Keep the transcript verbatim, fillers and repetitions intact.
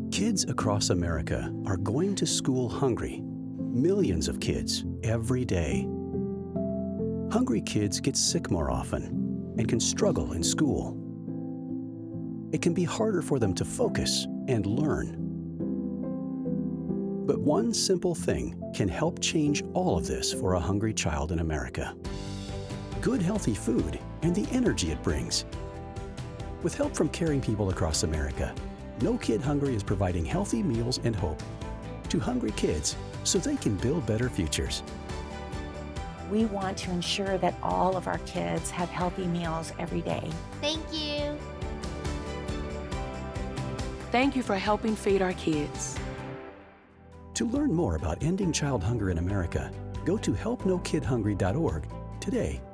Kids across America are going to school hungry. Millions of kids every day. Hungry kids get sick more often and can struggle in school. It can be harder for them to focus and learn. But one simple thing can help change all of this for a hungry child in America. Good, healthy food and the energy it brings. With help from caring people across America, No Kid Hungry is providing healthy meals and hope to hungry kids so they can build better futures. We want to ensure that all of our kids have healthy meals every day. Thank you. Thank you for helping feed our kids. To learn more about ending child hunger in America, go to help no kid hungry dot org today.